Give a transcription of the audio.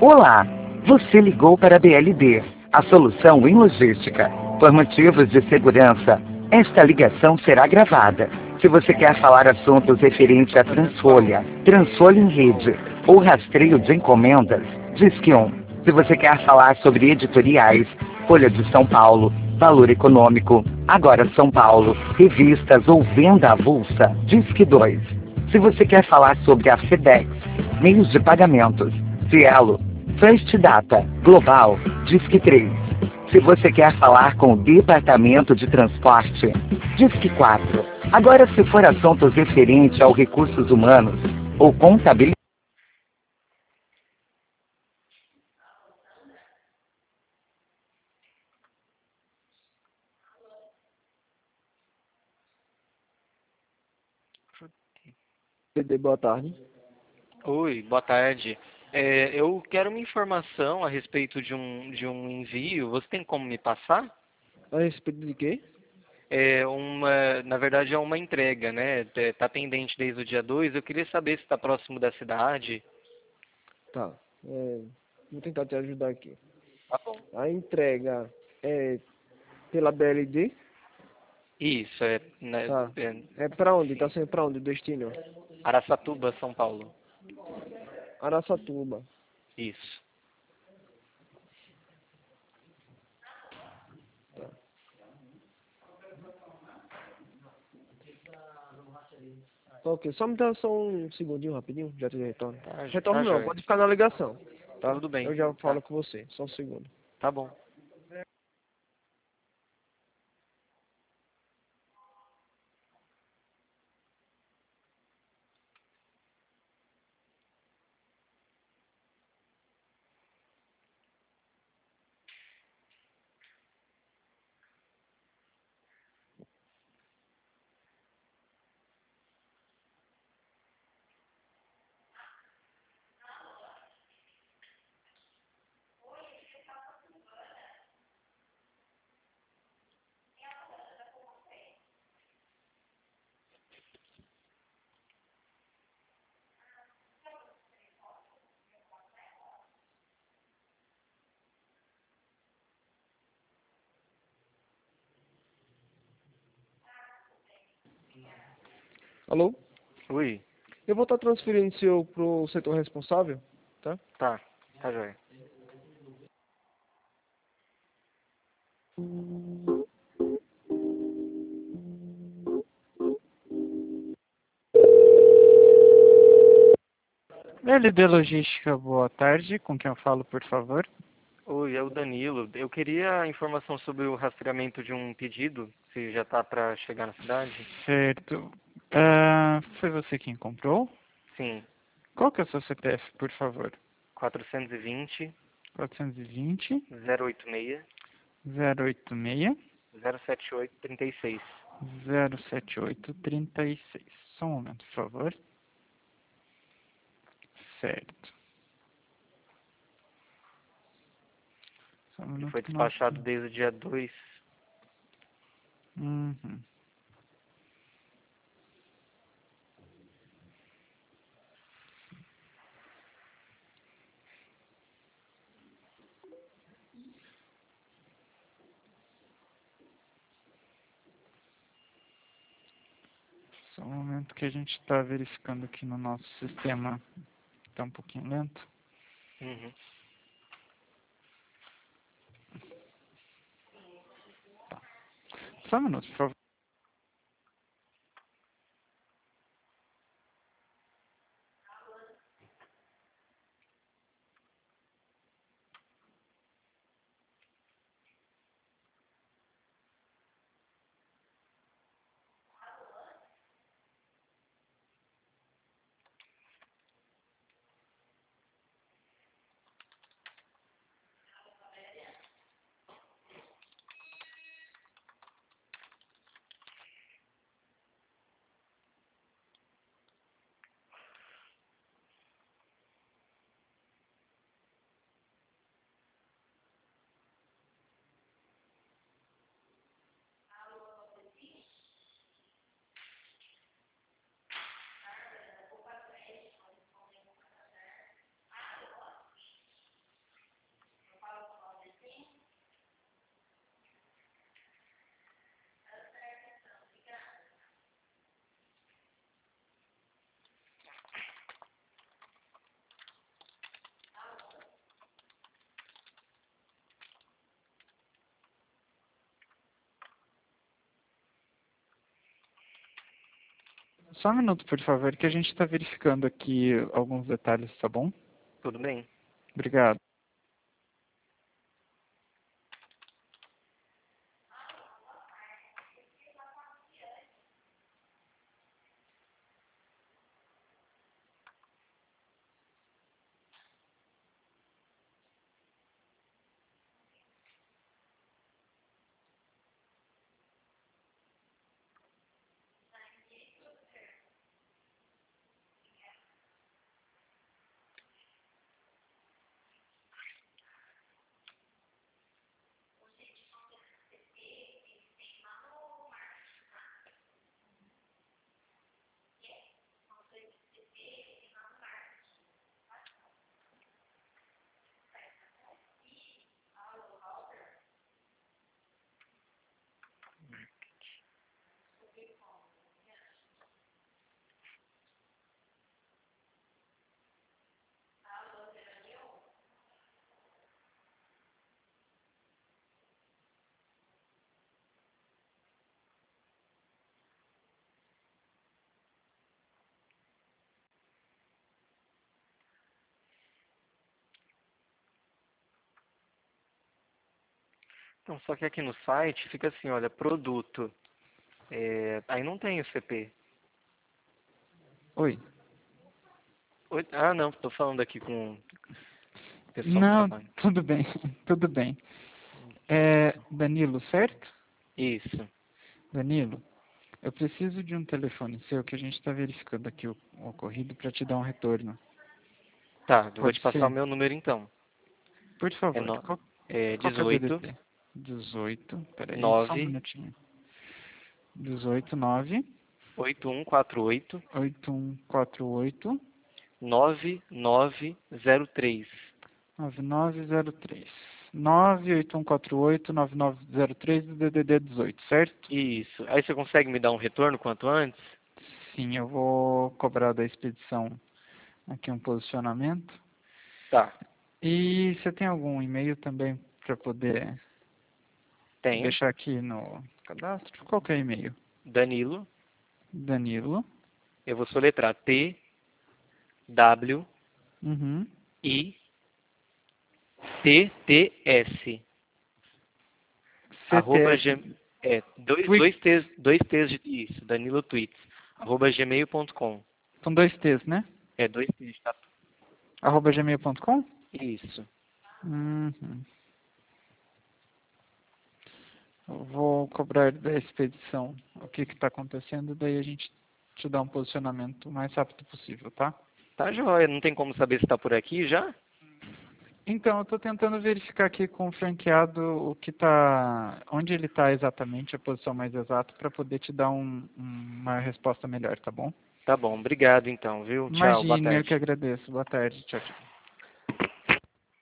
Olá, você ligou para a BLD, a solução em logística. Por motivos de segurança, esta ligação será gravada. Se você quer falar assuntos referentes à Transfolha, Transfolha em rede ou rastreio de encomendas, Disque 1. Se você quer falar sobre editoriais, Folha de São Paulo, Valor Econômico, Agora São Paulo, revistas ou venda avulsa, Disque 2. Se você quer falar sobre a FedEx, meios de pagamentos, Cielo, First Data, Global, Disque 3. Se você quer falar com o Departamento de Transporte, Disque 4. Agora, se for assuntos referentes aos recursos humanos ou contabilidade, Boa tarde. Oi, boa tarde. Eu quero uma informação a respeito de um envio. Você tem como me passar? A respeito de quê? Na verdade é uma entrega, né? Está pendente desde o dia 2. Eu queria saber se está próximo da cidade. Tá. Vou tentar te ajudar aqui. Tá bom. A entrega é pela BLD? Isso, Tá. É pra onde? Tá sendo pra onde o destino? Araçatuba, São Paulo. Araçatuba. Isso. Tá. Ok, só me dá só um segundinho rapidinho, já te retorno. Tá, Retorno tá não, joia. pode ficar na ligação. Tá? Tudo bem. Eu já Tá. falo com você, só um segundo. Tá bom. Alô? Oi. Eu vou estar transferindo o seu pro setor responsável, tá? Tá. Tá joia. LD Logística, boa tarde. Com quem eu falo, por favor? Oi, é o Danilo. Eu queria informação sobre o rastreamento de um pedido, se já está para chegar na cidade. Certo. Foi você quem comprou? Sim, Qual que é o seu CPF, por favor? 420 420 086 086 078 36. 078 36. Só um momento, por favor. Certo. Só um Que minuto foi que nós... despachado desde o dia 2. Uhum. Só um momento que a gente está verificando aqui no nosso sistema. Está um pouquinho lento. Uhum. Só um minuto, por favor. Só um minuto, por favor, que a gente está verificando aqui alguns detalhes, tá bom? Tudo bem. Obrigado. Então, só que aqui no site fica assim, olha, produto. Aí não tem o CP. Oi. Ah, não, estou falando aqui com o pessoal que Não, trabalha. tudo bem, tudo bem. É Danilo, certo? Isso. Danilo, eu preciso de um telefone seu que a gente está verificando aqui o ocorrido para te dar um retorno. Tá, eu vou Pode te passar o ser? meu número então. Por É, favor. no, É é 18 DDD? 18, peraí, só um 9 minutinho. 18, 9, 8148 8148, 9903. 9903. 98148 9903 do DDD 18, certo? Isso. Aí você consegue me dar um retorno quanto antes? Sim, eu vou cobrar da expedição aqui um posicionamento. Tá. E você tem algum e-mail também para poder Tenho. deixar aqui no cadastro? Qual que é o e-mail? Danilo. Danilo. Eu vou soletrar T W Uhum. I T T S. Arroba CTS. gm... Tweet. dois T's de isso, Danilo Tweets. Arroba gmail.com. Com dois T's, né? Dois T's, tá? @gmail.com? Isso. Uhum. Eu vou cobrar da expedição o que está acontecendo, daí a gente te dá um posicionamento o mais rápido possível, tá? Tá joia, não tem como saber se tá por aqui já? Então, eu estou tentando verificar aqui com o franqueado o que tá, onde ele está exatamente, a posição mais exata, para poder te dar uma resposta melhor, tá bom? Tá bom, obrigado então, viu? Tchau, boa Imagine, eu que tarde. agradeço. Boa tarde, tchau, tchau.